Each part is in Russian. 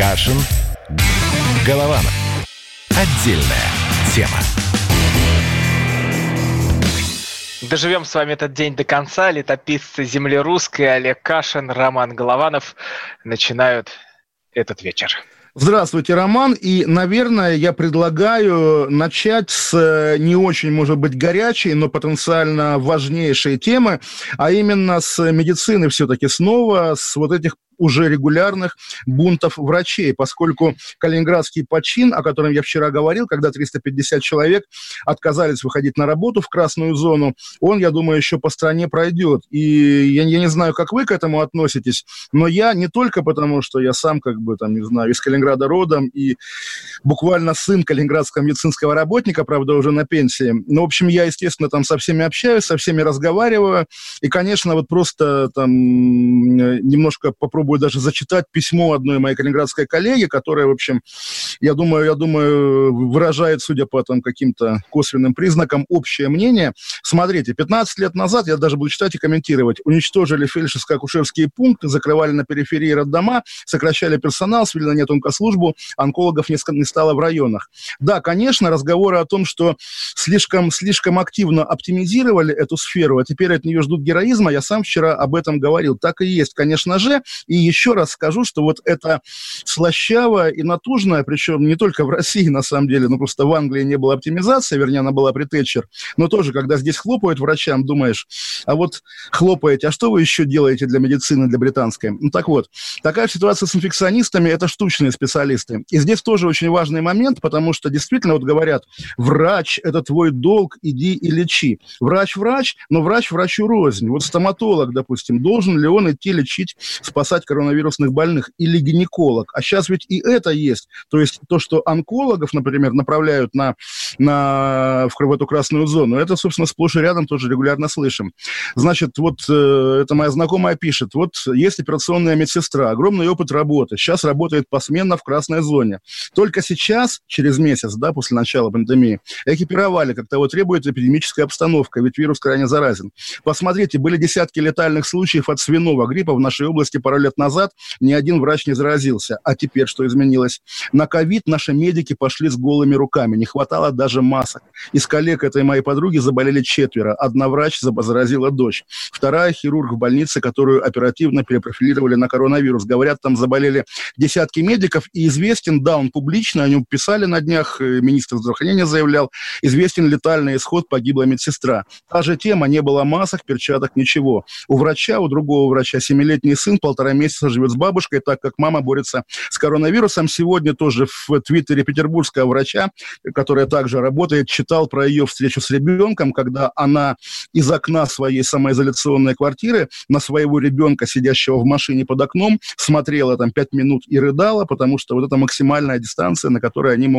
Кашин, Голованов. Отдельная тема. Доживем с вами этот день до конца. Летописцы земли русской Олег Кашин, Роман Голованов начинают этот вечер. Здравствуйте, Роман. И, наверное, я предлагаю начать с не очень, может быть, горячей, но потенциально важнейшей темы, а именно с медицины все-таки снова, с вот этих уже регулярных бунтов врачей, поскольку калининградский почин, о котором я вчера говорил, когда 350 человек отказались выходить на работу в красную зону, он, я думаю, еще по стране пройдет. И я не знаю, как вы к этому относитесь, но я не только потому, что я сам, из Калининграда родом и буквально сын калининградского медицинского работника, правда, уже на пенсии. Но, в общем, я, естественно, там со всеми общаюсь, со всеми разговариваю. И, конечно, вот просто там немножко попробую даже зачитать письмо одной моей калининградской коллеги, которая, в общем, я думаю, выражает, судя по там каким-то косвенным признакам, общее мнение. Смотрите, 15 лет назад, я даже буду читать и комментировать, уничтожили фельдшерско-акушерские пункты, закрывали на периферии роддома, сокращали персонал, свели на нет онкослужбу, онкологов не стало в районах. Да, конечно, разговоры о том, что слишком активно оптимизировали эту сферу, а теперь от нее ждут героизма, я сам вчера об этом говорил. Так и есть, конечно же. И еще раз скажу, что вот это слащавое и натужное, причем не только в России, на самом деле, но просто в Англии не было оптимизации, вернее, она была при Тэтчер, но тоже, когда здесь хлопают врачам, думаешь, а вот хлопаете, а что вы еще делаете для медицины, для британской? Ну так вот, такая ситуация с инфекционистами, это штучные специалисты. И здесь тоже очень важный момент, потому что действительно вот говорят, врач – это твой долг, иди и лечи. Врач, но врач врачу рознь. Вот стоматолог, допустим, должен ли он идти лечить, спасать коронавирусных больных, или гинеколог? А сейчас ведь и это есть. То есть то, что онкологов, например, направляют в эту красную зону, это, собственно, сплошь и рядом тоже регулярно слышим. Значит, вот это моя знакомая пишет, вот есть операционная медсестра, огромный опыт работы, сейчас работает посменно в красной зоне. Только сейчас, через месяц, да, после начала пандемии, экипировали, как того требует эпидемическая обстановка, ведь вирус крайне заразен. Посмотрите, были десятки летальных случаев от свиного гриппа в нашей области пару лет назад, ни один врач не заразился. А теперь что изменилось? На ковид наши медики пошли с голыми руками, не хватало даже масок. Из коллег этой моей подруги заболели 4. Одна врач заразила дочь. Вторая хирург в больнице, которую оперативно перепрофилировали на коронавирус. Говорят, там заболели десятки медиков, и известен, да, он публично, о нем писали на днях, министр здравоохранения заявлял, известен летальный исход, погибла медсестра. Та же тема, не было масок, перчаток, ничего. У другого врача, 7-летний сын 1,5 месяца живет с бабушкой, так как мама борется с коронавирусом. Сегодня тоже в твиттере петербургского врача, которая также работает, читал про ее встречу с ребенком, когда она из окна своей самоизоляционной квартиры на своего ребенка, сидящего в машине под окном, смотрела там 5 минут и рыдала, потому что вот это минимальная дистанция, на которой они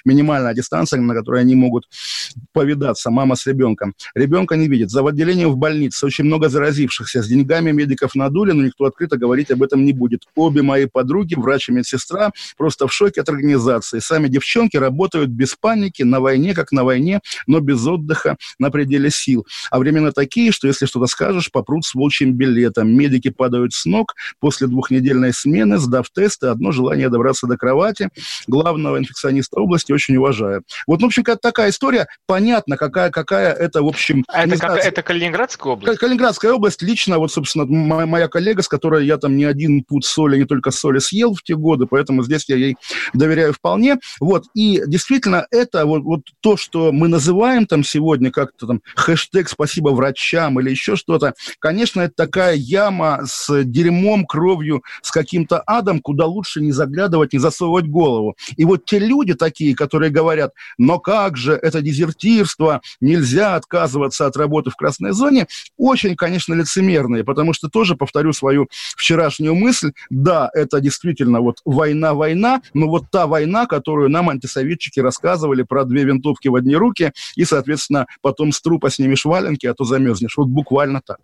могут повидаться, мама с ребенком. Ребенка не видит. За отделением в больнице очень много заразившихся. С деньгами медиков надули, но никто открыто говорить об этом не будет. Обе мои подруги, врач и медсестра, просто в шоке от организации. Сами девчонки работают без паники, на войне, как на войне, но без отдыха, на пределе сил. А времена такие, что если что-то скажешь, попрут с волчьим билетом. Медики падают с ног после 2-недельной смены, сдав тесты, одно желание добраться до кровати. Главного инфекциониста области очень уважаю. Вот, в общем, такая история. Понятно, какая это, в общем... Это Калининградская область? Калининградская область. Лично, вот, собственно, моя коллега, с которой я там не один пуд соли, не только соли съел в те годы, поэтому здесь я ей доверяю вполне. Вот. И действительно, это вот то, что мы называем там сегодня как-то там хэштег «спасибо врачам» или еще что-то, конечно, это такая яма с дерьмом, кровью, с каким-то адом, куда лучше не заглядывать, не засовывать голову. И вот те люди такие, которые говорят, но как же, это дезертирство, нельзя отказываться от работы в красной зоне, очень, конечно, лицемерные, потому что тоже, повторю свою вчерашнюю мысль, да, это действительно вот война, но вот та война, которую нам антисоветчики рассказывали про 2 винтовки в одни руки и, соответственно, потом с трупа снимешь валенки, а то замерзнешь. Вот буквально так.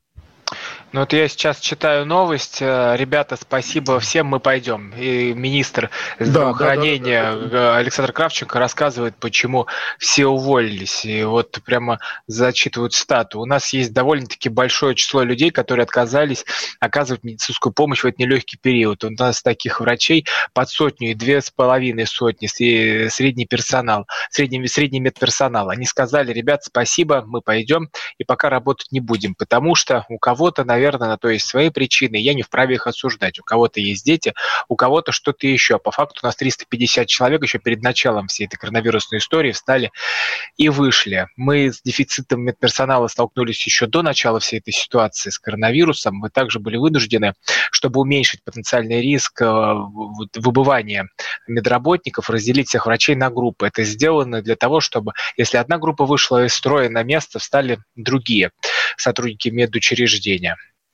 Ну вот я сейчас читаю новость. Ребята, спасибо всем, мы пойдем. И министр здравоохранения Александр Кравченко рассказывает, почему все уволились. И вот прямо зачитывают цитату. У нас есть довольно-таки большое число людей, которые отказались оказывать медицинскую помощь в этот нелегкий период. У нас таких врачей под 100 и 2,5 сотни, средний персонал, средний медперсонал. Они сказали: ребят, спасибо, мы пойдем и пока работать не будем, потому что у кого-то, наверное, на то есть свои причины, я не вправе их осуждать. У кого-то есть дети, у кого-то что-то еще. По факту у нас 350 человек еще перед началом всей этой коронавирусной истории встали и вышли. Мы с дефицитом медперсонала столкнулись еще до начала всей этой ситуации с коронавирусом. Мы также были вынуждены, чтобы уменьшить потенциальный риск выбывания медработников, разделить всех врачей на группы. Это сделано для того, чтобы, если одна группа вышла из строя, на место встали другие сотрудники медучреждения.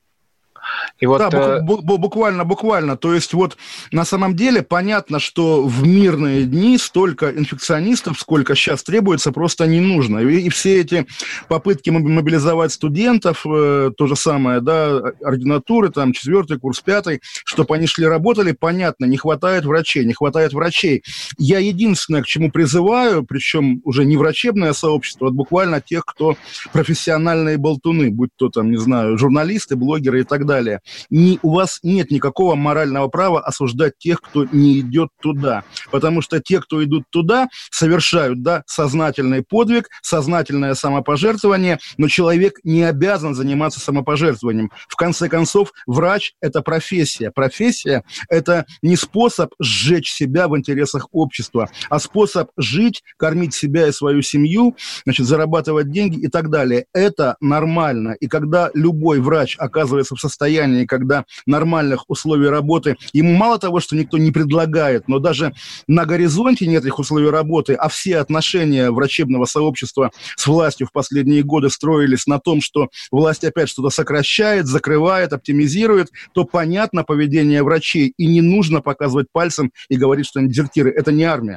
И вот, да, буквально. То есть вот на самом деле понятно, что в мирные дни столько инфекционистов, сколько сейчас требуется, просто не нужно. И все эти попытки мобилизовать студентов, то же самое, да, ординатуры, там, 4-й курс, 5-й, чтобы они шли работали, понятно, не хватает врачей. Я единственное, к чему призываю, причем уже не врачебное сообщество, а буквально тех, кто профессиональные болтуны, будь то там, не знаю, журналисты, блогеры и так далее. У вас нет никакого морального права осуждать тех, кто не идет туда. Потому что те, кто идут туда, совершают, да, сознательный подвиг, сознательное самопожертвование, но человек не обязан заниматься самопожертвованием. В конце концов, врач – это профессия. Профессия – это не способ сжечь себя в интересах общества, а способ жить, кормить себя и свою семью, значит, зарабатывать деньги и так далее. Это нормально. И когда любой врач оказывается в состоянии, когда нормальных условий работы, ему мало того, что никто не предлагает, но даже на горизонте нет этих условий работы, а все отношения врачебного сообщества с властью в последние годы строились на том, что власть опять что-то сокращает, закрывает, оптимизирует, то понятно поведение врачей, и не нужно показывать пальцем и говорить, что они дезертиры. Это не армия.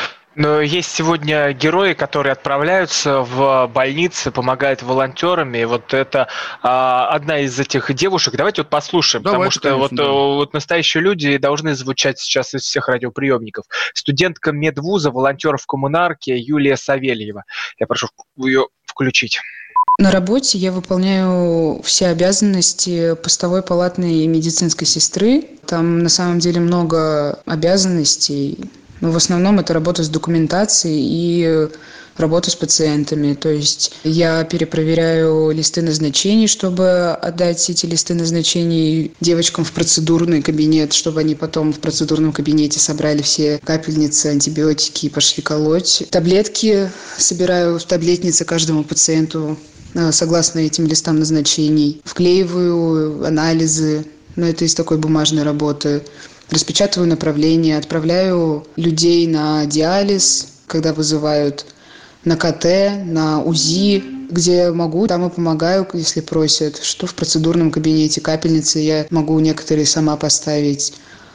Но есть сегодня герои, которые отправляются в больницы, помогают волонтерам. И вот это одна из этих девушек. Давайте вот послушаем, потому что конечно, вот настоящие люди должны звучать сейчас из всех радиоприемников. Студентка медвуза, волонтер в коммунарке Юлия Савельева. Я прошу ее включить. На работе я выполняю все обязанности постовой палатной медицинской сестры. Там на самом деле много обязанностей. Но в основном это работа с документацией и работа с пациентами. То есть я перепроверяю листы назначений, чтобы отдать эти листы назначений девочкам в процедурный кабинет, чтобы они потом в процедурном кабинете собрали все капельницы, антибиотики и пошли колоть. Таблетки собираю в таблетнице каждому пациенту согласно этим листам назначений. Вклеиваю анализы, но это из такой бумажной работы. Распечатываю направления, отправляю людей на диализ, когда вызывают, на КТ, на УЗИ, где могу, там и помогаю, если просят. Что в процедурном кабинете, капельницы я могу некоторые сама поставить,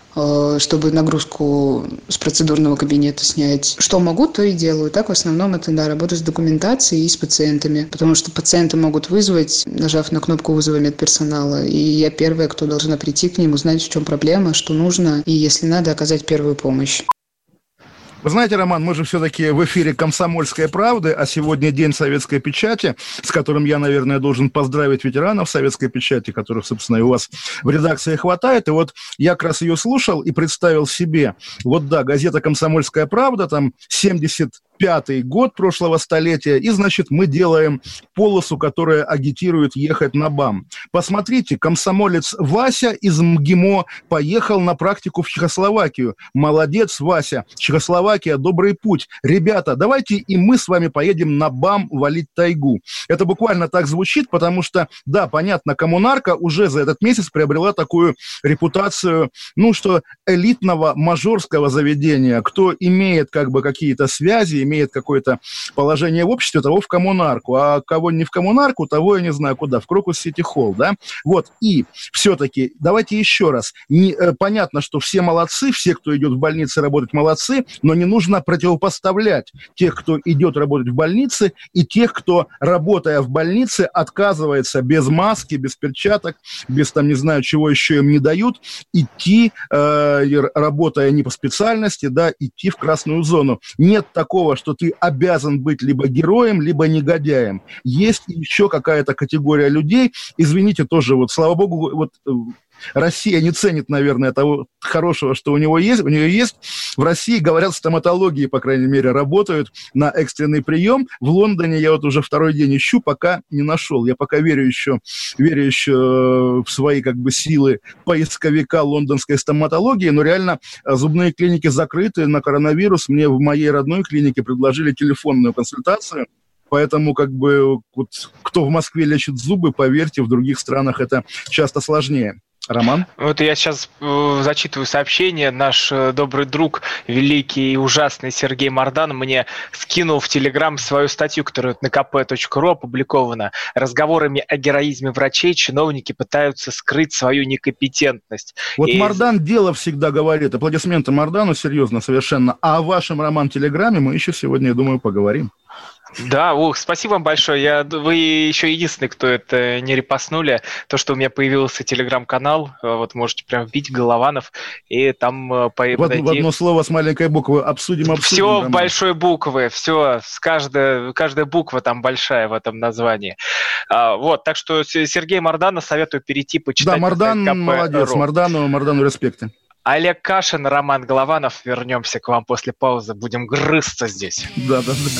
чтобы нагрузку с процедурного кабинета снять. Что могу, то и делаю. Так в основном это, да, работа с документацией и с пациентами. Потому что пациенты могут вызвать, нажав на кнопку вызова медперсонала. И я первая, кто должна прийти к ним, узнать, в чем проблема, что нужно, и если надо, оказать первую помощь. Вы знаете, Роман, мы же все-таки в эфире «Комсомольской правды», а сегодня День советской печати, с которым я, наверное, должен поздравить ветеранов советской печати, которых, собственно, и у вас в редакции хватает. И вот я как раз ее слушал и представил себе. Вот да, газета «Комсомольская правда», там 75-й год прошлого столетия, и, значит, мы делаем полосу, которая агитирует ехать на БАМ. Посмотрите, комсомолец Вася из МГИМО поехал на практику в Чехословакию. Молодец, Вася. Чехословакия, добрый путь. Ребята, давайте и мы с вами поедем на БАМ валить тайгу. Это буквально так звучит, потому что, да, понятно, коммунарка уже за этот месяц приобрела такую репутацию, ну, что элитного мажорского заведения. Кто имеет как бы какие-то связи, имеет какое-то положение в обществе, того в коммунарку, а кого не в коммунарку, того я не знаю куда, в Крокус-Сити-Холл, да? Вот, и все-таки давайте еще раз. Понятно, что все молодцы, все, кто идет в больнице работать, молодцы, но не нужно противопоставлять тех, кто идет работать в больнице, и тех, кто, работая в больнице, отказывается без маски, без перчаток, без, там, не знаю, чего еще им не дают, идти, работая не по специальности, да, идти в красную зону. Нет такого, что ты обязан быть либо героем, либо негодяем. Есть еще какая-то категория людей, извините, тоже, вот, слава богу, вот Россия не ценит, наверное, того хорошего, что у нее есть. В России, говорят, стоматологии, по крайней мере, работают на экстренный прием. В Лондоне я вот уже второй день ищу, пока не нашел. Я пока верю еще в свои как бы силы поисковика лондонской стоматологии, но реально зубные клиники закрыты на коронавирус. Мне в моей родной клинике предложили телефонную консультацию. Поэтому, как бы, вот, кто в Москве лечит зубы, поверьте, в других странах это часто сложнее. Роман? Вот я сейчас зачитываю сообщение. Наш добрый друг, великий и ужасный Сергей Мардан мне скинул в Телеграм свою статью, которая на kp.ru опубликована. Разговорами о героизме врачей чиновники пытаются скрыть свою некомпетентность. Вот Мардан дело всегда говорит. Аплодисменты Мардану, серьезно, совершенно. А о вашем, Роман, Телеграме мы еще сегодня, я думаю, поговорим. Да, спасибо вам большое. Вы еще единственный, кто это не репостнули. То, что у меня появился телеграм-канал, вот можете прям вбить Голованов, и там подойти. В одно слово с маленькой буквы обсудим. Все в большой буквы, все, каждая буква там большая в этом названии. Вот, так что Сергей Мардана советую перейти почитать. Да, Мардан молодец, Мардану респекты. Олег Кашин, Роман Голованов. Вернемся к вам после паузы. Будем грызться здесь. Да.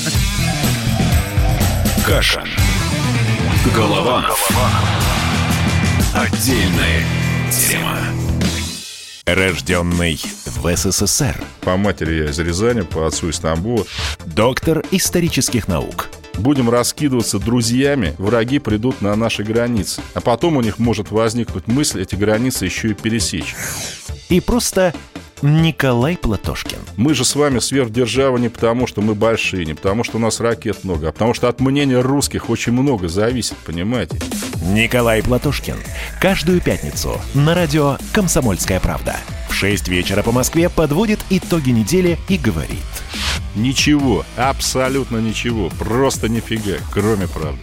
Кашин. Голованов. Отдельная тема. Рожденный в СССР. По матери я из Рязани, по отцу из Тамбова. Доктор исторических наук. Будем раскидываться друзьями, враги придут на наши границы. А потом у них может возникнуть мысль эти границы еще и пересечь. И просто Николай Платошкин. Мы же с вами сверхдержава не потому, что мы большие, не потому, что у нас ракет много, а потому что от мнения русских очень много зависит, понимаете? Николай Платошкин. Каждую пятницу на радио «Комсомольская правда». В 6 вечера по Москве подводит итоги недели и говорит: ничего, абсолютно ничего, просто нифига, кроме правды.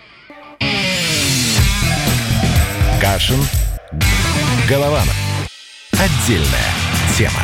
Кашин. Голованов. Отдельная тема.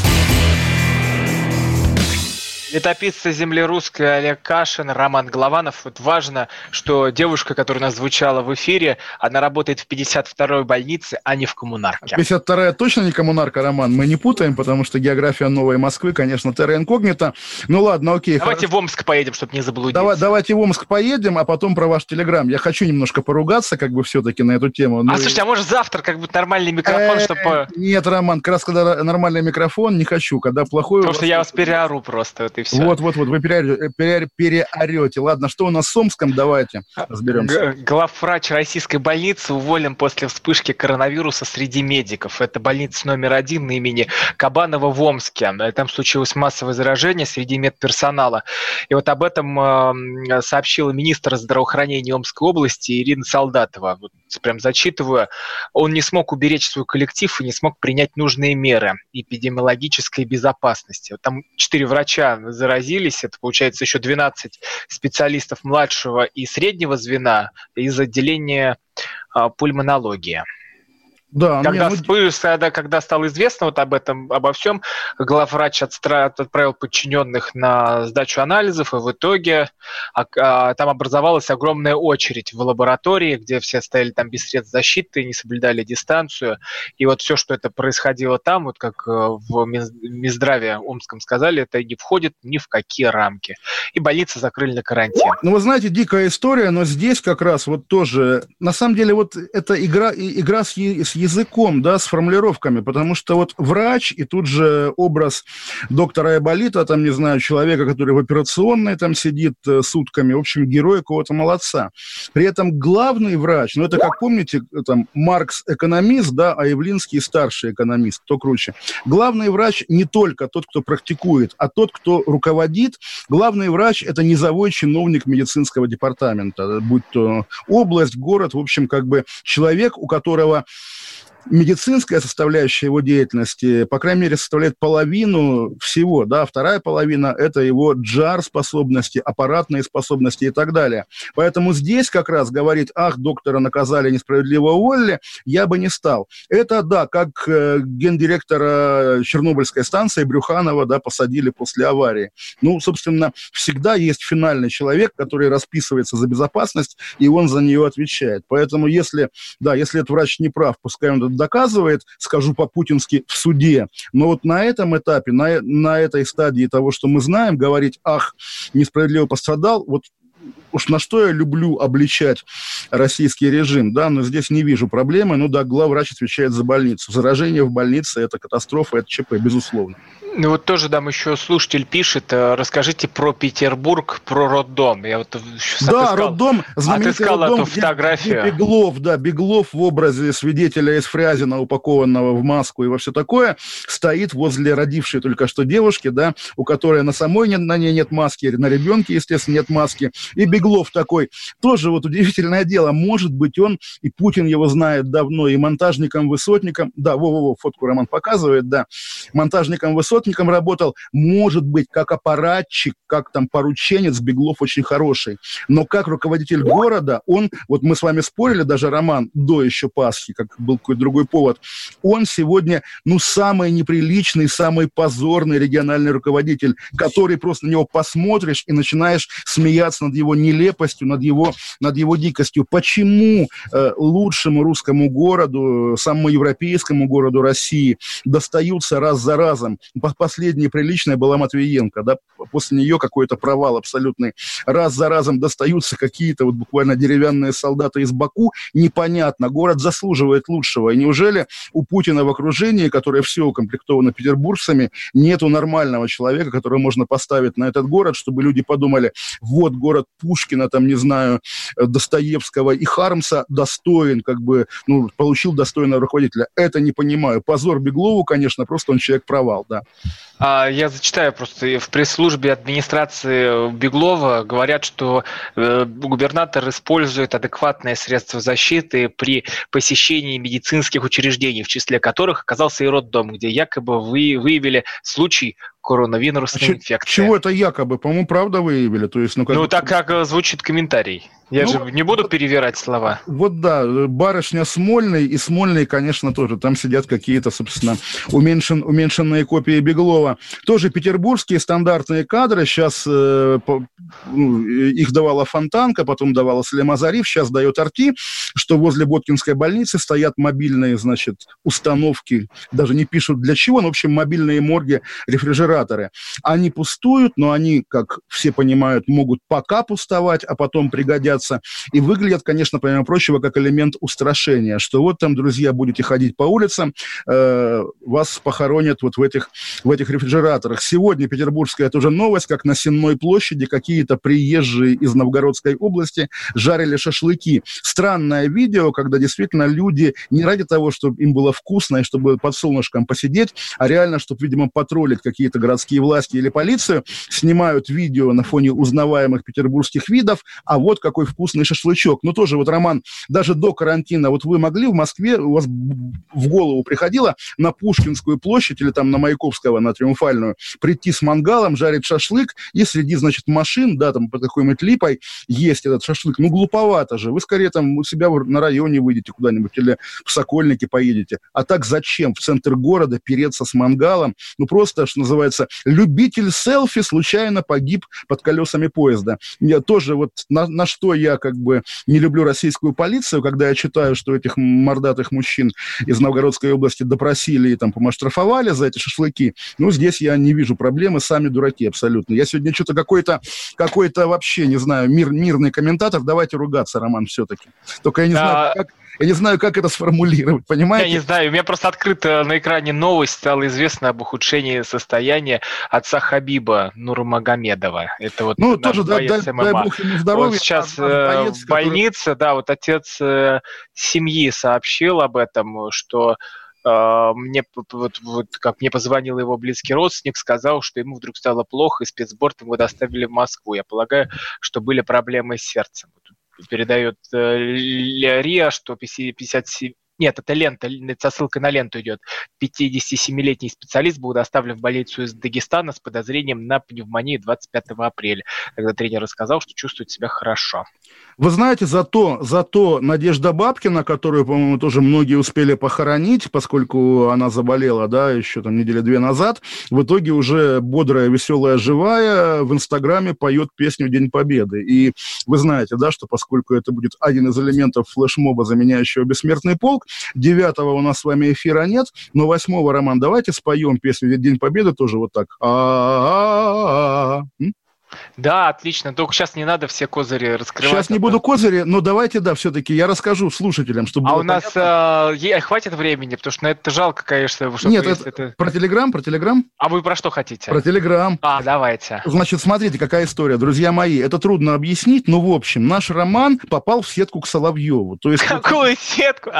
Летописцы земли русской Олег Кашин, Роман Голованов. Вот важно, что девушка, которая у нас звучала в эфире, она работает в 52-й больнице, а не в коммунарке. 52-я точно не коммунарка, Роман, мы не путаем, потому что география Новой Москвы, конечно, терра инкогнита. Ну ладно, окей. Давайте в Омск поедем, чтобы не заблудиться. Давайте в Омск поедем, а потом про ваш Телеграм. Я хочу немножко поругаться, как бы все-таки на эту тему. Слушайте, а может завтра как бы нормальный микрофон, чтобы... Нет, Роман, как раз когда нормальный микрофон, не хочу, когда плохой... Потому что я вас переору просто. И все. Вот, вы переорете. Ладно, что у нас с Омском? Давайте разберемся. Главврач российской больницы уволен после вспышки коронавируса среди медиков. Это больница номер 1 на имени Кабанова в Омске. Там случилось массовое заражение среди медперсонала. И вот об этом сообщила министр здравоохранения Омской области Ирина Солдатова. Вот прям зачитываю. Он не смог уберечь свой коллектив и не смог принять нужные меры эпидемиологической безопасности. Там 4 врача заразились, это получается еще 12 специалистов младшего и среднего звена из отделения пульмонологии. Да, когда стало известно вот обо всем, главврач отправил подчиненных на сдачу анализов, и в итоге там образовалась огромная очередь в лаборатории, где все стояли там без средств защиты, не соблюдали дистанцию. И вот все, что это происходило там, вот как в Минздраве Омском сказали, это не входит ни в какие рамки. И больницы закрыли на карантин. Ну, вы знаете, дикая история, но здесь как раз вот тоже, на самом деле, вот эта игра с языком, да, с формулировками, потому что вот врач и тут же образ доктора Айболита, там, не знаю, человека, который в операционной там сидит сутками, в общем, герой какого-то молодца. При этом главный врач, ну, это, как помните, там, Маркс экономист, да, а Явлинский старший экономист, кто круче. Главный врач не только тот, кто практикует, а тот, кто руководит. Главный врач – это низовой чиновник медицинского департамента, будь то область, город, в общем, как бы человек, у которого медицинская составляющая его деятельности, по крайней мере, составляет половину всего, да, вторая половина – это его джар-способности, аппаратные способности и так далее. Поэтому здесь как раз говорить, ах, доктора наказали, несправедливо уволили, я бы не стал. Это, да, как гендиректора Чернобыльской станции Брюханова, да, посадили после аварии. Ну, собственно, всегда есть финальный человек, который расписывается за безопасность, и он за нее отвечает. Поэтому, если этот врач не прав, пускай он доказывает, скажу по-путински, в суде. Но вот на этом этапе, на этой стадии того, что мы знаем, говорить, ах, несправедливо пострадал, вот уж на что я люблю обличать российский режим, да, но здесь не вижу проблемы. Ну да, главврач отвечает за больницу. Заражение в больнице – это катастрофа, это ЧП, безусловно. Ну вот тоже там еще слушатель пишет, расскажите про Петербург, про роддом. Я вот роддом, отыскал роддом, эту фотографию. Где Беглов в образе свидетеля из Фрязино, упакованного в маску и во все такое, стоит возле родившей только что девушки, да, у которой на самой на ней нет маски, на ребенке, естественно, нет маски. И Беглов такой, тоже вот удивительное дело, может быть, он, и Путин его знает давно, и монтажником-высотником, да, фотку Роман показывает, да, монтажником-высотником работал, может быть, как аппаратчик, как там порученец, Беглов очень хороший, но как руководитель города, он, вот мы с вами спорили, даже Роман, до еще Пасхи, как был какой-то другой повод, он сегодня, ну, самый неприличный, самый позорный региональный руководитель, который просто на него посмотришь и начинаешь смеяться над его нелепостью, над его дикостью. Почему лучшему русскому городу, самому европейскому городу России достаются раз за разом? Последняя приличная была Матвиенко, да, после нее какой-то провал абсолютный. Раз за разом достаются какие-то вот буквально деревянные солдаты из Баку, непонятно, город заслуживает лучшего. И неужели у Путина в окружении, которое все укомплектовано петербуржцами, нету нормального человека, которого можно поставить на этот город, чтобы люди подумали, вот город Пушкина, там, не знаю, Достоевского и Хармса достоин, как бы, ну, получил достойного руководителя. Это не понимаю. Позор Беглову, конечно, просто он человек-провал, да. Я зачитаю просто. В пресс-службе администрации Беглова говорят, что губернатор использует адекватные средства защиты при посещении медицинских учреждений, в числе которых оказался и роддом, где якобы выявили случай коронавирусной инфекции. Чего это якобы? По-моему, правда выявили. То есть, так как звучит комментарий. Я же не буду перевирать слова. Вот да, барышня Смольный и Смольный, конечно, тоже. Там сидят какие-то, собственно, уменьшенные копии Беглова. Тоже петербургские стандартные кадры. Сейчас их давала Фонтанка, потом давала Слем Азариф, сейчас дает Арти, что возле Боткинской больницы стоят мобильные, значит, установки. Даже не пишут для чего, но, в общем, мобильные морги, рефрижераторы. Они пустуют, но они, как все понимают, могут пока пустовать, а потом пригодятся. И выглядят, конечно, помимо прочего, как элемент устрашения, что вот там, друзья, будете ходить по улицам, вас похоронят вот в этих рефрижераторах. Сегодня петербургская тоже новость, как на Сенной площади какие-то приезжие из Новгородской области жарили шашлыки. Странное видео, когда действительно люди не ради того, чтобы им было вкусно и чтобы под солнышком посидеть, а реально, чтобы, видимо, потроллить какие-то городские власти или полицию, снимают видео на фоне узнаваемых петербургских видов, а вот какой вкусный шашлычок. Ну, тоже вот, Роман, даже до карантина, вот вы могли в Москве, у вас в голову приходило на Пушкинскую площадь или там на Маяковского, на Триумфальную, прийти с мангалом, жарить шашлык, и среди, значит, машин, да, там под какой-нибудь липой есть этот шашлык. Ну, глуповато же. Вы скорее там у себя на районе выйдете куда-нибудь или в Сокольники поедете. А так зачем в центр города переться с мангалом? Ну, просто, что называется, любитель селфи случайно погиб под колесами поезда. Я тоже вот на что я как бы не люблю российскую полицию, когда я читаю, что этих мордатых мужчин из Новгородской области допросили и там, по-моему, оштрафовали за эти шашлыки. Ну, здесь я не вижу проблемы, сами дураки абсолютно. Я сегодня что-то какой-то вообще, не знаю, мирный комментатор. Давайте ругаться, Роман, все-таки. Только я не знаю, Я не знаю, как это сформулировать, понимаете? Я не знаю, у меня просто открыта на экране новость, стало известно об ухудшении состояния отца Хабиба Нурмагомедова. Это вот тоже дай бог ему здоровья. Он сейчас в больнице, да, вот отец семьи сообщил об этом, что как мне позвонил его близкий родственник, сказал, что ему вдруг стало плохо, и спецборд его доставили в Москву. Я полагаю, что были проблемы с сердцем. Передает РИА, что 57... Нет, это лента, со ссылкой на ленту идет. 57-летний специалист был доставлен в больницу из Дагестана с подозрением на пневмонию 25 апреля. Когда тренер рассказал, что чувствует себя хорошо. Вы знаете, зато Надежда Бабкина, которую, по-моему, тоже многие успели похоронить, поскольку она заболела, да, еще там недели 2 назад, в итоге уже бодрая, веселая, живая в Инстаграме поет песню «День Победы». И вы знаете, да, что поскольку это будет один из элементов флешмоба, заменяющего «Бессмертный полк», 9-го у нас с вами эфира нет, но 8-го, Роман, давайте споем песню «День Победы» тоже вот так. Да, отлично. Только сейчас не надо все козыри раскрывать. Сейчас не буду козыри, но давайте, да, все-таки я расскажу слушателям, чтобы было у нас хватит времени, потому что на это жалко, конечно. Нет, это про Телеграм? А вы про что хотите? Про Телеграм. Давайте. Значит, смотрите, какая история, друзья мои. Это трудно объяснить, но, в общем, наш роман попал в сетку к Соловьеву. То есть, какую сетку?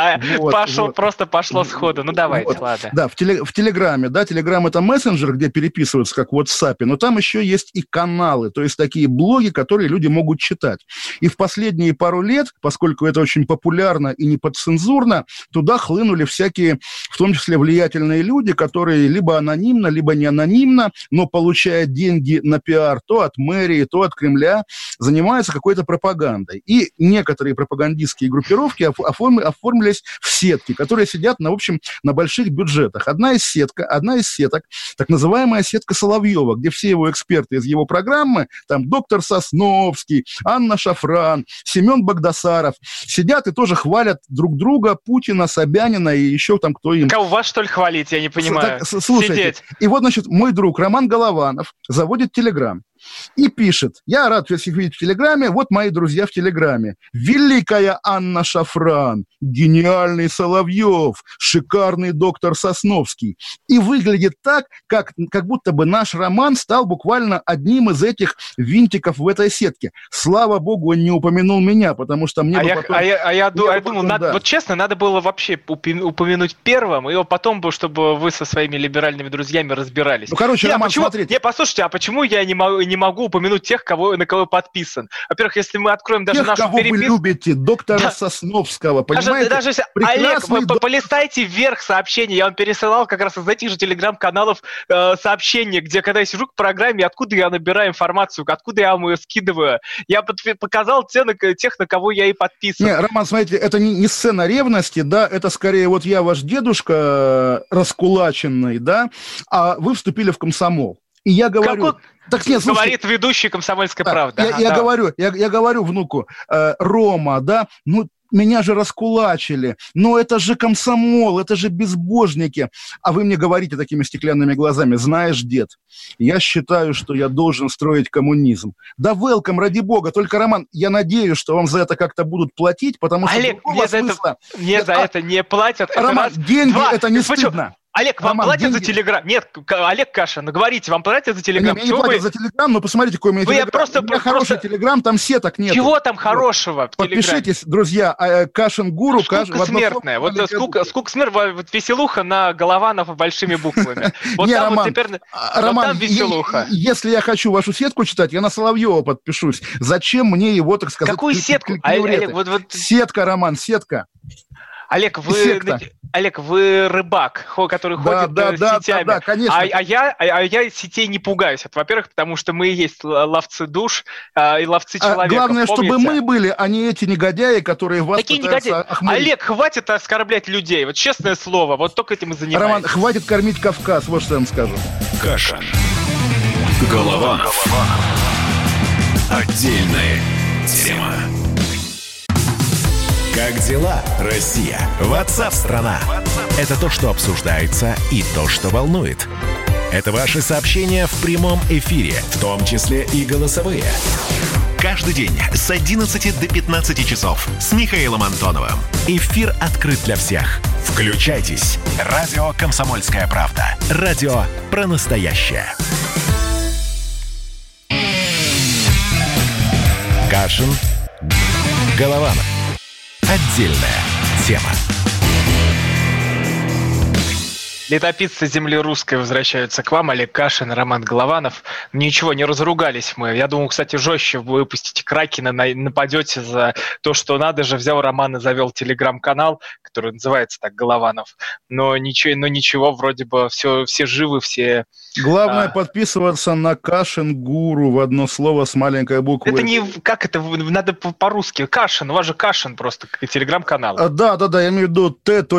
Просто пошло сходу. Ну, давайте, ладно. Да, в Телеграме. Да, Телеграм — это мессенджер, где переписываются, как в WhatsApp, но там еще есть и каналы, то есть такие блоги, которые люди могут читать. И в последние пару лет, поскольку это очень популярно и не подцензурно, туда хлынули всякие, в том числе влиятельные люди, которые либо анонимно, либо не анонимно, но получая деньги на пиар то от мэрии, то от Кремля, занимаются какой-то пропагандой. И некоторые пропагандистские группировки оформились в сетки, которые сидят, в общем, на больших бюджетах. Одна из сеток, так называемая сетка Соловьева, где все его эксперты из его программы, там доктор Сосновский, Анна Шафран, Семен Багдасаров сидят и тоже хвалят друг друга, Путина, Собянина и еще там кто им. Так, а у вас, что ли, хвалить? Я не понимаю. Слушайте, сидеть. И вот, значит, мой друг Роман Голованов заводит Телеграм и пишет: я рад всех видеть в Телеграме, вот мои друзья в Телеграме. Великая Анна Шафран, гениальный Соловьев, шикарный доктор Сосновский. И выглядит так, как будто бы наш роман стал буквально одним из этих винтиков в этой сетке. Слава богу, он не упомянул меня, потому что мне я думал, вот честно, надо было вообще упомянуть первым, и потом бы, чтобы вы со своими либеральными друзьями разбирались. Ну, короче, Роман, смотрите. Послушайте, а почему я не могу упомянуть тех, на кого подписан? Во-первых, если мы откроем даже нашу переписку... Тех, кого вы любите, доктора Сосновского, понимаете? Даже Олег, вы полистайте вверх сообщения, я вам пересылал как раз из этих же телеграм-каналов сообщения, где, когда я сижу к программе, откуда я набираю информацию, откуда я вам ее скидываю. Я показал тех, на кого я и подписан. Не, Роман, смотрите, это не сцена ревности, да, это скорее вот я ваш дедушка раскулаченный, да, а вы вступили в комсомол. И я говорю... Так, нет, слушай, говорит ведущий «Комсомольской правды». Я говорю внуку: Рома, да, меня же раскулачили, но это же комсомол, это же безбожники. А вы мне говорите такими стеклянными глазами: знаешь, дед, я считаю, что я должен строить коммунизм. Да welcome, ради бога, только, Роман, я надеюсь, что вам за это как-то будут платить, потому что... Олег, мне за это не платят. Роман, деньги, это не стыдно. Олег, вам платят за Телеграм? Нет, Олег Кашин, говорите, вам платят за Телеграм? Мне не платят за Телеграм, но посмотрите, какой у меня Телеграм. У меня хороший Телеграм, там сеток нет. Чего там хорошего в Телеграме? Подпишитесь, друзья, Кашин Гуру. Скука смертная. Вот скука смертная, вот веселуха на Голованов большими буквами. Вот там вот теперь... Роман, веселуха. Если я хочу вашу сетку читать, я на Соловьева подпишусь. Зачем мне его, так сказать... Какую сетку? Сетка, Роман, сетка. Олег, вы рыбак, который ходит сетями. Да, конечно. А я сетей не пугаюсь. Во-первых, потому что мы и есть ловцы душ и ловцы человека. Главное, чтобы мы были, а не эти негодяи, которые вас пытаются охмурить. Олег, хватит оскорблять людей. Вот честное слово, вот только этим и занимаемся. Роман, хватит кормить Кавказ, вот что я вам скажу. Кашин. Голованов. Отдельная тема. Как дела, Россия? WhatsApp-страна! Это то, что обсуждается, и то, что волнует. Это ваши сообщения в прямом эфире, в том числе и голосовые. Каждый день с 11 до 15 часов с Михаилом Антоновым. Эфир открыт для всех. Включайтесь. Радио «Комсомольская правда». Радио про настоящее. Кашин, Голованов. Отдельная тема. Летописцы земли русской возвращаются к вам. Олег Кашин, Роман Голованов. Ничего, не разругались мы. Я думаю, кстати, жестче вы выпустите Кракена, нападете за то, что надо же. Взял Роман и завел телеграм-канал, который называется так «Голованов». Но ничего, вроде бы все живы, все... Главное подписываться на Кашин Гуру в одно слово с маленькой буквы. Это не... Как это? Надо по-русски. Кашин. У вас же Кашин просто, телеграм-канал. Да, я имею в виду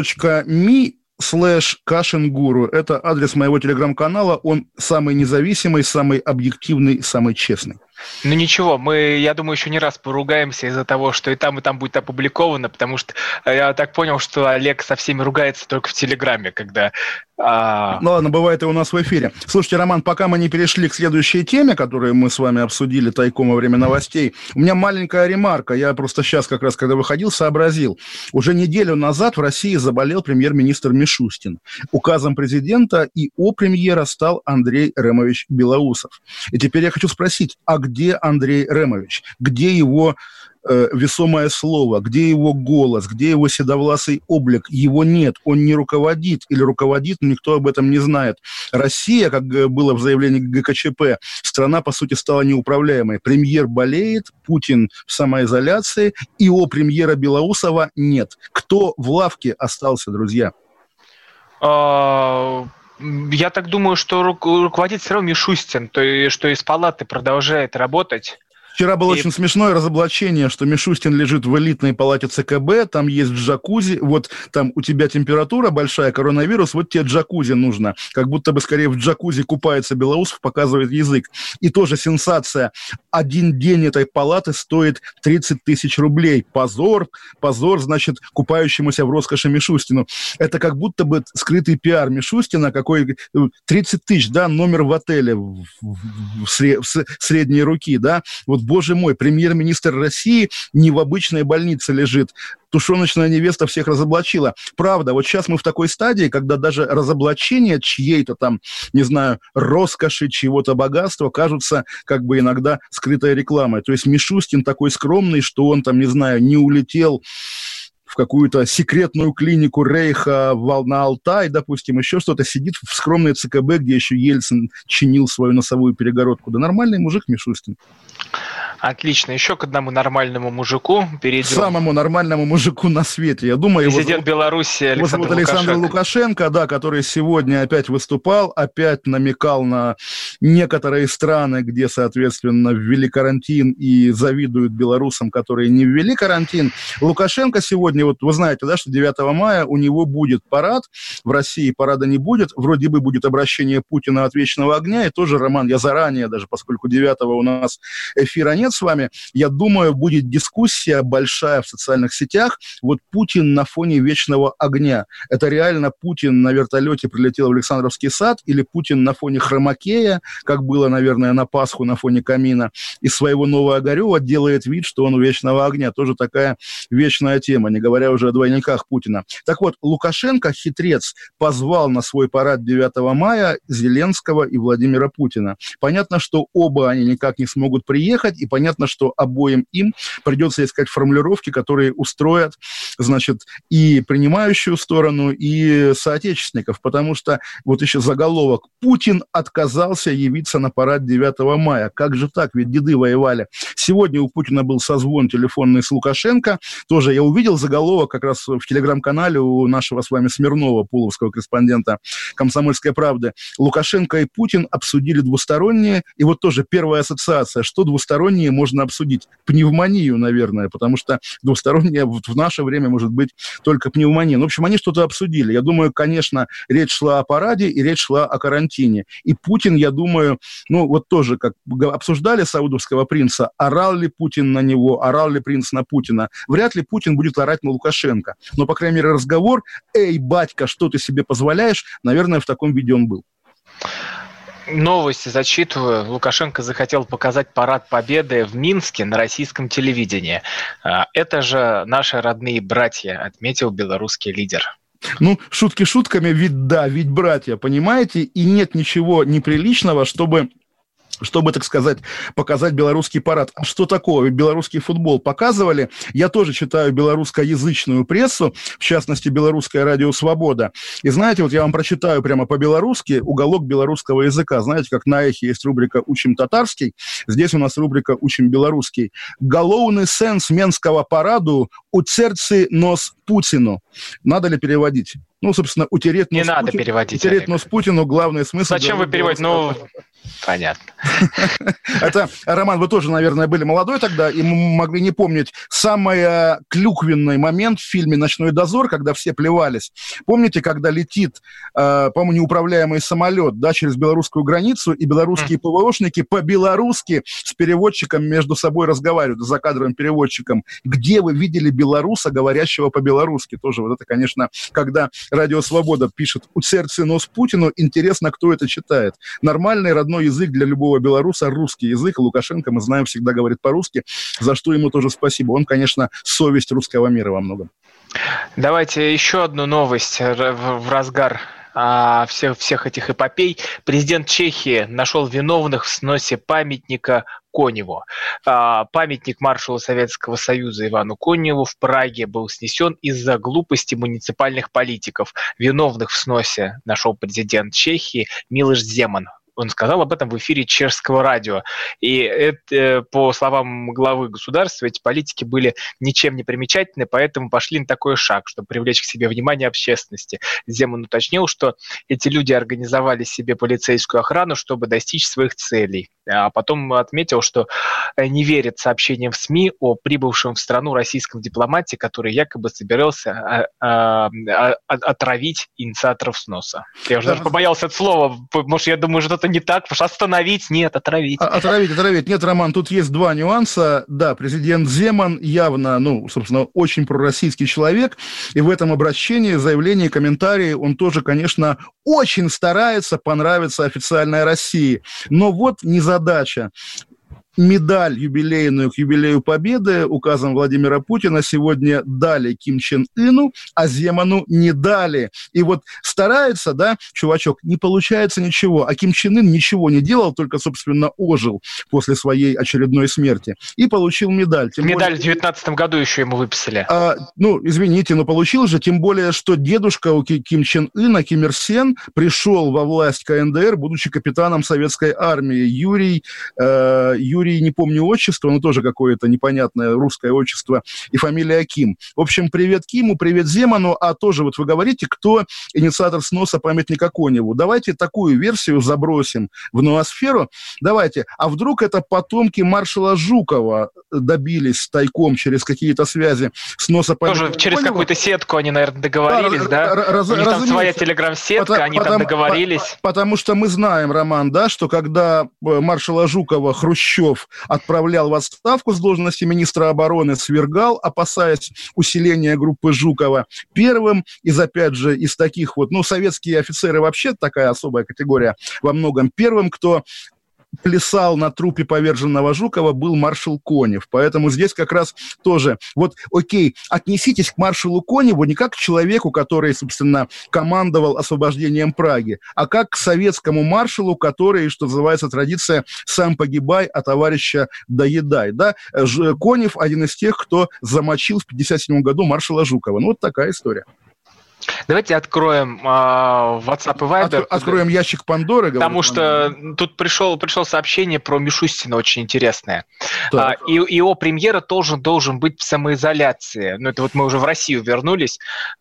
t.me/Кашин-Гуру. Это адрес моего телеграм-канала. Он самый независимый, самый объективный, самый честный. Ну ничего, я думаю, еще не раз поругаемся из-за того, что и там будет опубликовано, потому что я так понял, что Олег со всеми ругается только в Телеграме, когда... Ну ладно, бывает и у нас в эфире. Слушайте, Роман, пока мы не перешли к следующей теме, которую мы с вами обсудили тайком во время новостей, у меня маленькая ремарка. Я просто сейчас, как раз когда выходил, сообразил. Уже неделю назад в России заболел премьер-министр Мишустин. Указом президента ИО премьера стал Андрей Ремович Белоусов. И теперь я хочу спросить, а где Андрей Ремович? Где его весомое слово, где его голос, где его седовласый облик? Его нет, он не руководит или руководит, но никто об этом не знает. Россия, как было в заявлении ГКЧП, страна, по сути, стала неуправляемой. Премьер болеет, Путин в самоизоляции, ИО премьера Белоусова нет. Кто в лавке остался, друзья? Я так думаю, что руководит все равно Мишустин, то есть, что из палаты продолжает работать. Вчера было очень смешное разоблачение, что Мишустин лежит в элитной палате ЦКБ, там есть джакузи, вот там у тебя температура большая, коронавирус, вот тебе джакузи нужно. Как будто бы скорее в джакузи купается Белоусов, показывает язык. И тоже сенсация. Один день этой палаты стоит 30 тысяч рублей. Позор, значит, купающемуся в роскоши Мишустину. Это как будто бы скрытый пиар Мишустина, какой 30 тысяч, да, номер в отеле в средней руки, да, вот, боже мой, премьер-министр России не в обычной больнице лежит. Тушеночная невеста всех разоблачила. Правда, вот сейчас мы в такой стадии, когда даже разоблачение чьей-то там, не знаю, роскоши, чего-то богатства кажутся как бы иногда скрытой рекламой. То есть Мишустин такой скромный, что он там, не знаю, не улетел в какую-то секретную клинику Рейха на Алтай, допустим, еще что-то, сидит в скромной ЦКБ, где еще Ельцин чинил свою носовую перегородку. Да нормальный мужик Мишустин. Отлично. Еще к одному нормальному мужику перейдем. Самому нормальному мужику на свете. Я думаю, президент Беларуси Александр Лукашенко, да, который сегодня опять выступал, опять намекал на некоторые страны, где, соответственно, ввели карантин и завидуют белорусам, которые не ввели карантин. Лукашенко сегодня, вот вы знаете, да, что 9 мая у него будет парад. В России парада не будет. Вроде бы будет обращение Путина от вечного огня. И тоже, Роман, я заранее, даже поскольку 9-го у нас эфира нет с вами, я думаю, будет дискуссия большая в социальных сетях. Вот Путин на фоне вечного огня. Это реально Путин на вертолете прилетел в Александровский сад или Путин на фоне хромакея, как было, наверное, на Пасху на фоне камина, из своего Новоогарева делает вид, что он у вечного огня. Тоже такая вечная тема, не говоря уже о двойниках Путина. Так вот, Лукашенко, хитрец, позвал на свой парад 9 мая Зеленского и Владимира Путина. Понятно, что оба они никак не смогут приехать, и понятно, что обоим им придется искать формулировки, которые устроят, значит, и принимающую сторону, и соотечественников, потому что вот еще заголовок: Путин отказался явиться на парад 9 мая. Как же так? Ведь деды воевали. Сегодня у Путина был созвон телефонный с Лукашенко. Тоже я увидел заголовок как раз в телеграм-канале у нашего с вами Смирнова, пуловского корреспондента «Комсомольской правды». Лукашенко и Путин обсудили двусторонние, и вот тоже первая ассоциация, что двусторонние можно обсудить? Пневмонию, наверное, потому что двустороннее вот в наше время может быть только пневмония. Ну, в общем, они что-то обсудили. Я думаю, конечно, речь шла о параде и речь шла о карантине. И Путин, я думаю, ну, вот тоже, как обсуждали саудовского принца, орал ли Путин на него, орал ли принц на Путина. Вряд ли Путин будет орать на Лукашенко. Но, по крайней мере, разговор: «Эй, батька, что ты себе позволяешь?», наверное, в таком виде он был. Новости зачитываю. Лукашенко захотел показать парад Победы в Минске на российском телевидении. Это же наши родные братья, отметил белорусский лидер. Ну, шутки шутками, ведь братья, понимаете? И нет ничего неприличного, чтобы, так сказать, показать белорусский парад. А что такого? Ведь белорусский футбол показывали. Я тоже читаю белорусскоязычную прессу, в частности, белорусское радио «Свобода». И знаете, вот я вам прочитаю прямо по-белорусски уголок белорусского языка. Знаете, как на «Эхе» есть рубрика «Учим татарский», здесь у нас рубрика «Учим белорусский». «Головный сенс менского параду у сердце нос Путину». Надо ли переводить? Ну, собственно, утереть нос Не надо переводить. Утереть нос Путину, главный смысл. Зачем вы переводите? Ну, понятно. Это, Роман, вы тоже, наверное, были молодой тогда и могли не помнить самый клюквенный момент в фильме «Ночной дозор», когда все плевались. Помните, когда летит, по-моему, неуправляемый самолет, да, через белорусскую границу, и белорусские ПВОшники по-белорусски с переводчиком между собой разговаривают, с закадровым переводчиком. Где вы видели белоруса, говорящего по-белорусски? Тоже вот это, конечно, когда Радио «Свобода» пишет «У сердца нос Путину», интересно, кто это читает. Нормальный родной язык для любого белоруса – русский язык. Лукашенко, мы знаем, всегда говорит по-русски, за что ему тоже спасибо. Он, конечно, совесть русского мира во многом. Давайте еще одну новость в разгар всех этих эпопей. Президент Чехии нашел виновных в сносе памятника Коневу. Памятник маршалу Советского Союза Ивану Коневу в Праге был снесен из-за глупости муниципальных политиков. Виновных в сносе нашел президент Чехии Милош Земан. Он сказал об этом в эфире чешского радио. И это, по словам главы государства, эти политики были ничем не примечательны, поэтому пошли на такой шаг, чтобы привлечь к себе внимание общественности. Земан уточнил, что эти люди организовали себе полицейскую охрану, чтобы достичь своих целей. А потом отметил, что не верит сообщениям в СМИ о прибывшем в страну российском дипломате, который якобы собирался отравить инициаторов сноса. Я уже даже побоялся от слова, потому что я думаю, что это не так, потому что остановить, нет, отравить. Отравить. Нет, Роман, тут есть два нюанса. Да, президент Земан явно, собственно, очень пророссийский человек, и в этом обращении, заявлении, комментарии он тоже, конечно, очень старается понравиться официальной России. Но вот незадача. Медаль юбилейную к юбилею Победы указом Владимира Путина сегодня дали Ким Чен Ыну, а Земану не дали. И вот старается, да, чувачок, не получается ничего. А Ким Чен Ын ничего не делал, только, собственно, ожил после своей очередной смерти. И получил медаль. Медаль в 19 году еще ему выписали. Извините, но получил же, тем более, что дедушка у Ким Чен Ына, Ким Ир Сен, пришел во власть КНДР, будучи капитаном советской армии. Юрий, не помню отчество, но тоже какое-то непонятное русское отчество, и фамилия Ким. В общем, привет Киму, привет Земану, а тоже вот вы говорите, кто инициатор сноса памятника Коневу. Давайте такую версию забросим в ноосферу. Давайте. А вдруг это потомки маршала Жукова добились тайком через какие-то связи сноса памятника Тоже через Коневу? Какую-то сетку они, наверное, договорились, да? У них там своя телеграм-сетка, они там договорились. Потому что мы знаем, Роман, да, что когда маршала Жукова Хрущев отправлял в отставку с должности министра обороны, свергал, опасаясь усиления группы Жукова. Первым опять же, из таких вот, советские офицеры вообще такая особая категория во многом. Первым, кто плясал на трупе поверженного Жукова, был маршал Конев. Поэтому здесь как раз тоже, отнеситесь к маршалу Коневу не как к человеку, который, собственно, командовал освобождением Праги, а как к советскому маршалу, который, что называется, традиция «сам погибай, а товарища доедай». Да? Конев один из тех, кто замочил в 1957 году маршала Жукова. Вот такая история. Давайте откроем WhatsApp и Viber. Откроем ящик Пандоры. Потому что тут пришло сообщение про Мишустина очень интересное. И его премьера должен быть в самоизоляции. Это вот мы уже в Россию вернулись.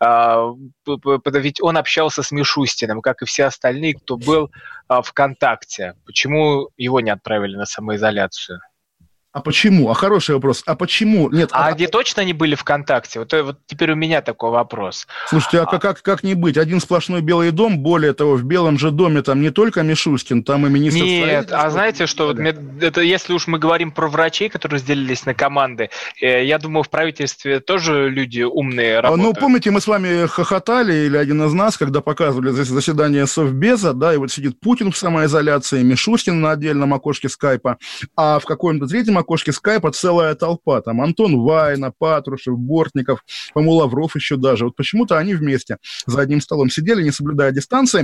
Ведь он общался с Мишустиным, как и все остальные, кто был ВКонтакте. Почему его не отправили на самоизоляцию? А почему? Хороший вопрос. А почему? Нет. Где точно они были ВКонтакте? Вот теперь у меня такой вопрос. Слушайте, как не быть? Один сплошной Белый дом, более того, в Белом же доме там не только Мишустин, там и министр строительства. Нет, знаете, что это если уж мы говорим про врачей, которые разделились на команды, я думаю, в правительстве тоже люди умные работают. Помните, мы с вами хохотали, или один из нас, когда показывали заседание Совбеза, да, и вот сидит Путин в самоизоляции, Мишустин на отдельном окошке скайпа, а в каком-то третьем окошке скайпа целая толпа. Там Антон Вайна, Патрушев, Бортников, по-моему, Лавров еще даже. Вот почему-то они вместе за одним столом сидели, не соблюдая дистанции.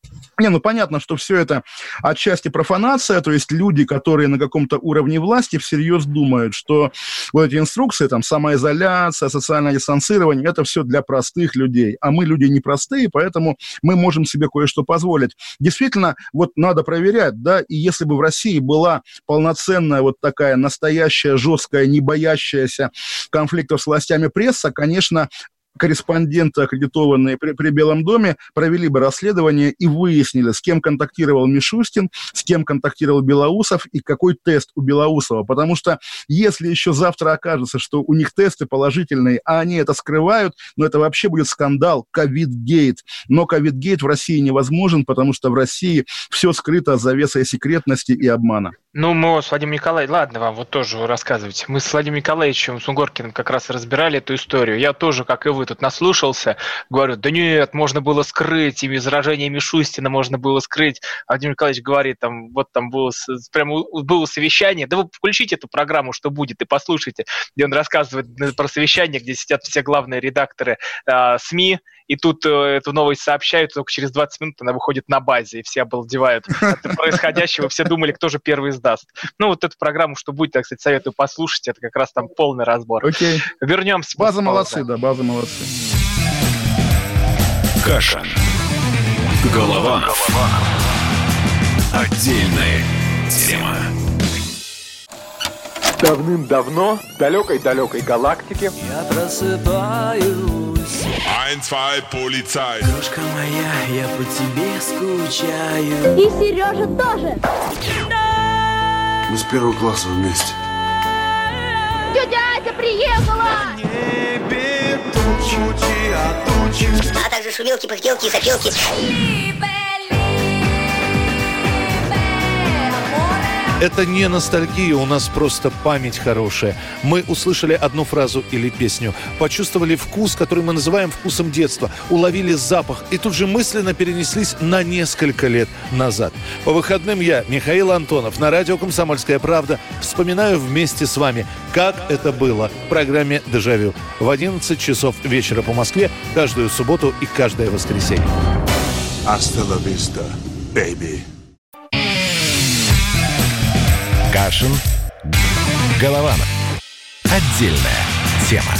Понятно, что все это отчасти профанация, то есть люди, которые на каком-то уровне власти всерьез думают, что вот эти инструкции, там, самоизоляция, социальное дистанцирование, это все для простых людей, а мы люди непростые, поэтому мы можем себе кое-что позволить. Действительно, вот надо проверять, да, и если бы в России была полноценная вот такая настоящая, жесткая, не боящаяся конфликтов с властями пресса, конечно, корреспонденты, аккредитованные при Белом доме, провели бы расследование и выяснили, с кем контактировал Мишустин, с кем контактировал Белоусов и какой тест у Белоусова. Потому что если еще завтра окажется, что у них тесты положительные, а они это скрывают, это вообще будет скандал, ковид-гейт. Но ковид-гейт в России невозможен, потому что в России все скрыто завесой секретности и обмана. Мы с Владимиром Николаевичем, ладно, вам вот тоже рассказывать. Мы с Владимиром Николаевичем Сунгоркиным как раз разбирали эту историю. Я тоже, как и вы, тут наслушался. Говорю, да нет, можно было скрыть, и изражение Мишустина можно было скрыть. Владимир Николаевич говорит, там было совещание. Да вы включите эту программу, что будет, и послушайте. Где он рассказывает про совещание, где сидят все главные редакторы СМИ, и тут эту новость сообщают, только через 20 минут она выходит на базе, и все обалдевают от происходящего, все думали, кто же первый сдаст. Вот эту программу, что будет, так сказать, советую послушать, это как раз там полный разбор. Окей. Вернемся. База молодцы, да, база молодцы. Кашин. Голованов. Отдельная тема. Давным-давно в далекой-далекой галактике я просыпаюсь. 1-2, полицай. Дружка моя, я по тебе скучаю. И Сережа тоже. Мы с первого класса вместе. Тетя Ася приехала! Небе тучи, тучи. А также шумелки, пыхтелки и сопелки. Это не ностальгия, у нас просто память хорошая. Мы услышали одну фразу или песню, почувствовали вкус, который мы называем вкусом детства, уловили запах и тут же мысленно перенеслись на несколько лет назад. По выходным я, Михаил Антонов, на радио «Комсомольская правда» вспоминаю вместе с вами, как это было в программе «Дежавю» в 11 часов вечера по Москве каждую субботу и каждое воскресенье. Hasta la vista, baby. Кашин. Голованов. Отдельная тема.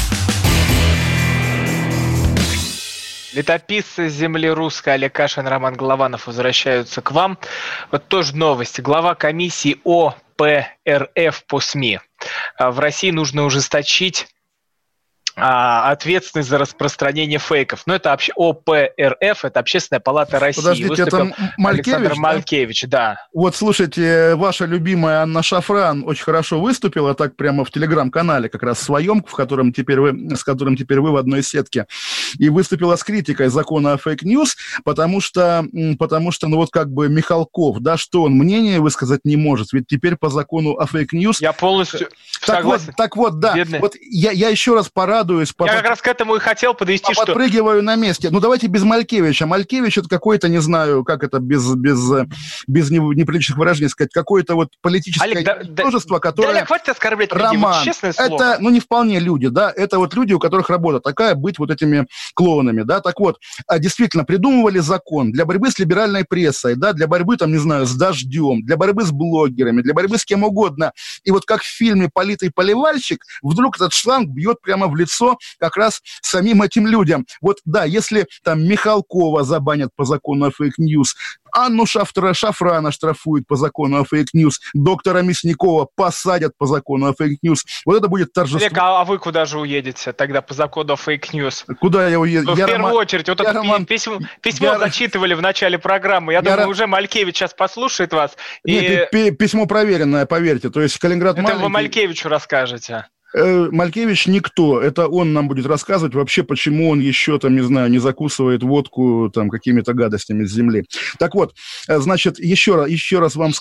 Летописцы земли русской Олег Кашин, Роман Голованов возвращаются к вам. Вот тоже новости. Глава комиссии ОПРФ по СМИ. В России нужно ужесточить ответственность за распространение фейков. Это вообще ОПРФ, это Общественная палата России. Подождите, это Малькевич, Александр Малькевич, да? Вот, слушайте, ваша любимая Анна Шафран очень хорошо выступила, так прямо в телеграм-канале, как раз своем, с которым теперь вы в одной сетке, и выступила с критикой закона о фейк-ньюс, потому что, Михалков, да, что он мнение высказать не может, ведь теперь по закону о фейк-ньюс... Я полностью согласен. Так вот, да. Бедный. Вот я еще раз порадуюсь. Я как раз к этому и хотел подвести, что... Подпрыгиваю на месте. Давайте без Малькевича. Малькевич — это какой-то, не знаю, как это без неприличных выражений сказать, какое-то вот политическое ничтожество, которое... Олег, хватит оскорблять людей, Роман, честное слово. Это, не вполне люди, да, это вот люди, у которых работа такая, быть вот этими клоунами, да, так вот, действительно, придумывали закон для борьбы с либеральной прессой, да, для борьбы, с дождем, для борьбы с блогерами, для борьбы с кем угодно. И вот как в фильме «Политый поливальщик», вдруг этот шланг бьет прямо в лицо лицо как раз самим этим людям. Вот да, если там Михалкова забанят по закону о фейк-ньюс, Анну Шафрана штрафуют по закону о фейк-ньюс, доктора Мясникова посадят по закону о фейк-ньюс. Вот это будет торжество. Олег, а вы куда же уедете тогда по закону о фейк-ньюс? Куда я уеду? В первую очередь, вот это письмо зачитывали в начале программы. Я думаю, уже Малькевич сейчас послушает вас. Нет, письмо проверенное, поверьте. То есть Калининград маленький. Это вы Малькевичу расскажете. Малькевич никто, это он нам будет рассказывать вообще, почему он еще там, не знаю, не закусывает водку там какими-то гадостями с земли. Так вот, значит, еще раз вам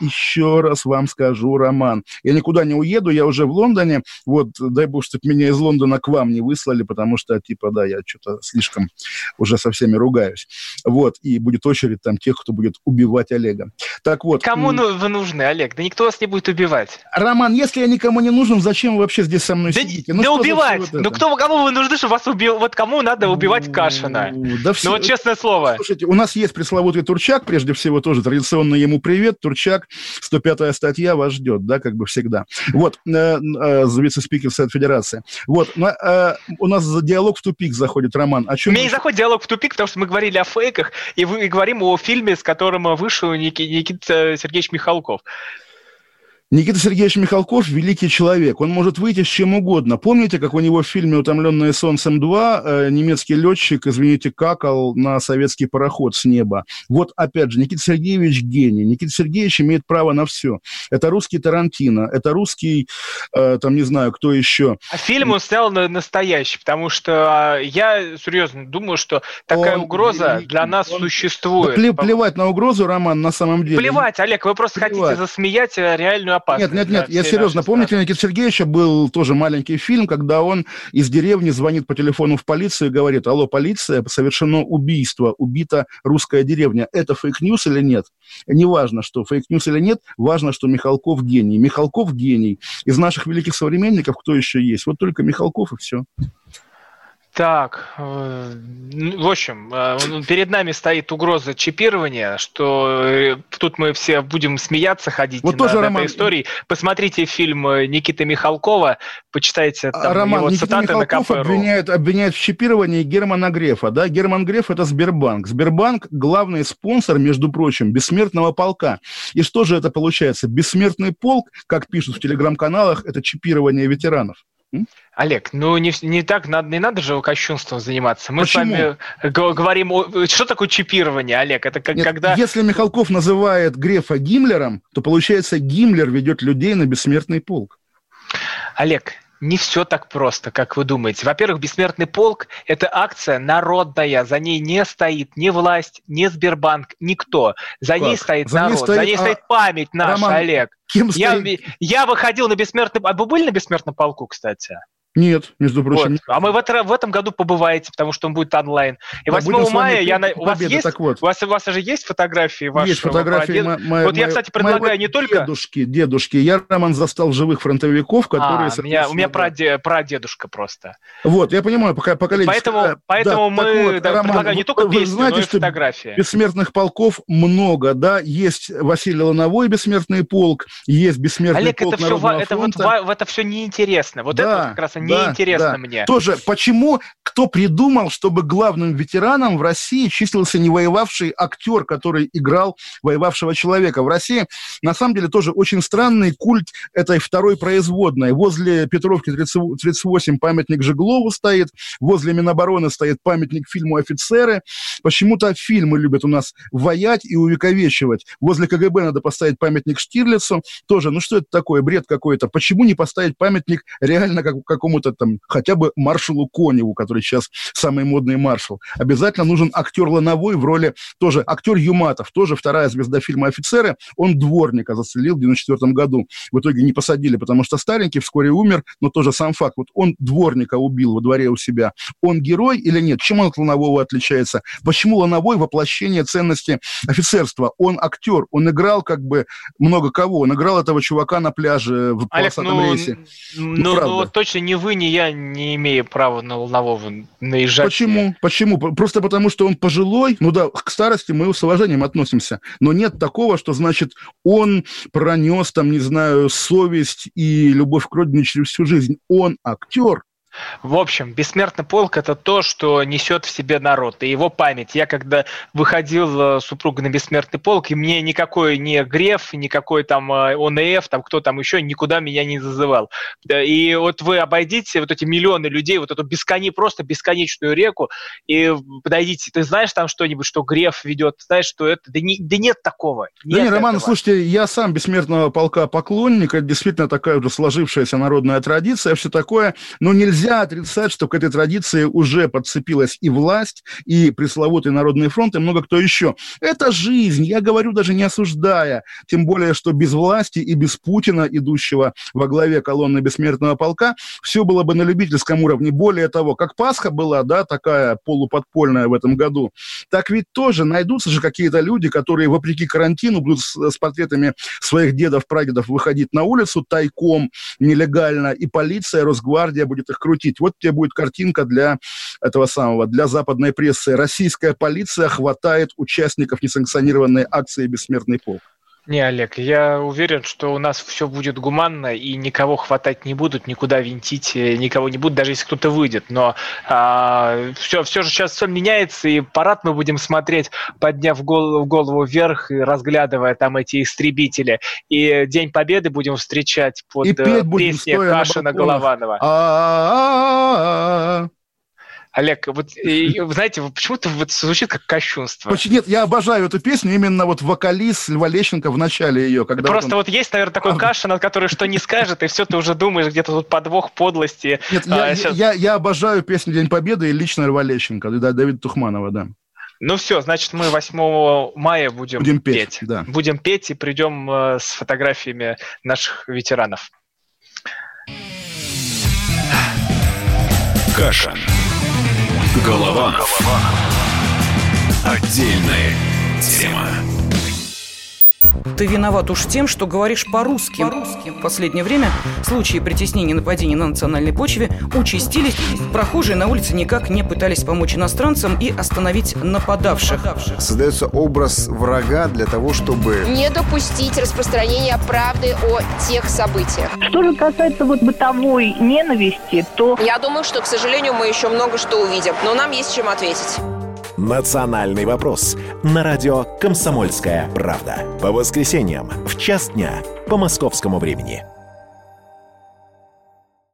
скажу, Роман, я никуда не уеду, я уже в Лондоне, вот, дай бог, чтобы меня из Лондона к вам не выслали, потому что, типа, да, я что-то слишком уже со всеми ругаюсь, вот, и будет очередь там тех, кто будет убивать Олега. Так вот. Кому вы нужны, Олег? Да никто вас не будет убивать. Роман, если я никому не нужен, зачем вы вообще здесь со мной сидите? Да убивать! Ну кому вы нужны, чтобы вас убил? Вот кому надо убивать Кашина? Да все... Ну вот честное слово. Слушайте, у нас есть пресловутый Турчак, прежде всего тоже традиционно ему привет. Турчак, 105-я статья вас ждет, да, как бы всегда. Вот, вице-спикер Совет Федерации. Вот, у нас диалог в тупик заходит, Роман. У меня не заходит диалог в тупик, потому что мы говорили о фейках и говорим о фильме, с которым вышел Никита Сергеевич Михалков. Никита Сергеевич Михалков – великий человек. Он может выйти с чем угодно. Помните, как у него в фильме «Утомленные солнцем 2» немецкий летчик, извините, какал на советский пароход с неба? Вот, опять же, Никита Сергеевич – гений. Никита Сергеевич имеет право на все. Это русский Тарантино, это русский, там, не знаю, кто еще. А фильм он снял настоящий, потому что я серьезно думаю, что такая угроза для нас существует. Да плевать на угрозу, Роман, на самом деле. Плевать, Олег, вы просто хотите засмеять реальную опасность. Нет, я серьезно. Помните, у Никиты Сергеевича был тоже маленький фильм, когда он из деревни звонит по телефону в полицию и говорит: алло, полиция, совершено убийство, убита русская деревня. Это фейк-ньюс или нет? Неважно, что фейк-ньюс или нет, важно, что Михалков гений. Михалков гений. Из наших великих современников кто еще есть? Вот только Михалков и все. Так, в общем, перед нами стоит угроза чипирования, что тут мы все будем смеяться, ходить вот над этой историей. Посмотрите фильм Никиты Михалкова, почитайте там его цитаты на КП.ру. Обвиняет в чипировании Германа Грефа. Да? Герман Греф – это Сбербанк. Сбербанк – главный спонсор, между прочим, бессмертного полка. И что же это получается? Бессмертный полк, как пишут в телеграм-каналах, это чипирование ветеранов. Олег, ну не так, не надо же кощунством заниматься. Мы с вами говорим, что такое чипирование, Олег? Это как когда... Если Михалков называет Грефа Гиммлером, то получается Гиммлер ведет людей на бессмертный полк. Олег, не все так просто, как вы думаете. Во-первых, бессмертный полк – это акция народная. За ней не стоит ни власть, ни Сбербанк, никто. За ней стоит народ, за ней стоит память наша, Роман, Олег. Я выходил на бессмертный... А вы были на бессмертном полку, кстати? Нет, между прочим. Вот. А мы в этом году побываете, потому что он будет онлайн. И 8 мая у вас же есть фотографии ваши? Есть фотографии. Вот я, кстати, предлагаю не только... Дедушки. Я, Роман, застал живых фронтовиков, которые... У меня прадедушка просто. Вот, я понимаю, поколение. Поэтому мы предлагаем не только песню, но и фотографии. Бессмертных полков много, да. Есть Василий Лановой бессмертный полк, есть бессмертный полк Народного фронта. Олег, это все неинтересно. Вот это как раз неинтересно мне. Тоже, почему, кто придумал, чтобы главным ветераном в России числился не воевавший актер, который играл воевавшего человека? В России, на самом деле, тоже очень странный культ этой второй производной. Возле Петровки 38 памятник Жеглову стоит, возле Минобороны стоит памятник фильму «Офицеры». Почему-то фильмы любят у нас воять и увековечивать. Возле КГБ надо поставить памятник Штирлицу. Тоже, ну что это такое, бред какой-то. Почему не поставить памятник реально какому-то там, хотя бы маршалу Коневу, который сейчас самый модный маршал? Обязательно нужен актер Лановой в роли, тоже актер Юматов, тоже вторая звезда фильма «Офицеры». Он дворника застрелил в 1994 году. В итоге не посадили, потому что старенький вскоре умер, но тоже сам факт. Вот он дворника убил во дворе у себя. Он герой или нет? Чем он от Ланового отличается? Почему Лановой воплощение ценности офицерства? Он актер, он играл как бы много кого. Он играл этого чувака на пляже в полосатом рейсе. Ну, точно не вы, ни я не имею права на Ланового наезжать. Почему? Просто потому, что он пожилой? Ну да, к старости мы с уважением относимся. Но нет такого, что, значит, он пронес, там, не знаю, совесть и любовь к родине через всю жизнь. Он актер. В общем, бессмертный полк – это то, что несет в себе народ и его память. Я когда выходил с супругой на бессмертный полк, и мне никакой не Греф, никакой там ОНФ, там кто там еще, никуда меня не зазывал. И вот вы обойдите вот эти миллионы людей, вот эту просто бесконечную реку, и подойдите, ты знаешь там что-нибудь, что Греф ведет, знаешь, что это? Да нет такого. Нет, Роман, слушайте, я сам бессмертного полка поклонник, это действительно такая уже сложившаяся народная традиция, все такое, но нельзя отрицать, что к этой традиции уже подцепилась и власть, и пресловутый Народный фронт, и много кто еще. Это жизнь, я говорю, даже не осуждая, тем более, что без власти и без Путина, идущего во главе колонны бессмертного полка, все было бы на любительском уровне. Более того, как Пасха была, да, такая полуподпольная в этом году, так ведь тоже найдутся же какие-то люди, которые, вопреки карантину, будут с портретами своих дедов, прадедов выходить на улицу тайком, нелегально, и полиция, Росгвардия будет их крутить. Вот тебе будет картинка для этого самого, для западной прессы. Российская полиция хватает участников несанкционированной акции «Бессмертный полк». Не, Олег, я уверен, что у нас все будет гуманно, и никого хватать не будут, никуда винтить никого не будут, даже если кто-то выйдет. Но все же сейчас все меняется, и парад мы будем смотреть, подняв голову вверх и разглядывая там эти истребители. И День Победы будем встречать под песни Кашина-Голованова. Олег, вот вы знаете, почему-то вот звучит как кощунство. Нет, я обожаю эту песню, именно вот вокалист Льва Лещенко в начале ее. Когда просто вот есть, наверное, такой Кашин, от которого что не скажет, и все, ты уже думаешь, где-то тут подвох, подлости. Нет, я обожаю песню «День Победы» и лично Льва Лещенко, Давида Тухманова, да. Ну все, значит, мы 8 мая будем петь. Да. Будем петь и придем с фотографиями наших ветеранов. Кашин. Голованов. Отдельная тема. Ты виноват уж тем, что говоришь по-русски. В последнее время случаи притеснения и нападений на национальной почве участились. Прохожие на улице никак не пытались помочь иностранцам и остановить нападавших. Создается образ врага для того, чтобы не допустить распространения правды о тех событиях. Что же касается бытовой ненависти, то... Я думаю, что, к сожалению, мы еще много что увидим, но нам есть чем ответить. «Национальный вопрос» на радио «Комсомольская правда». По воскресеньям в 1:00 дня по московскому времени.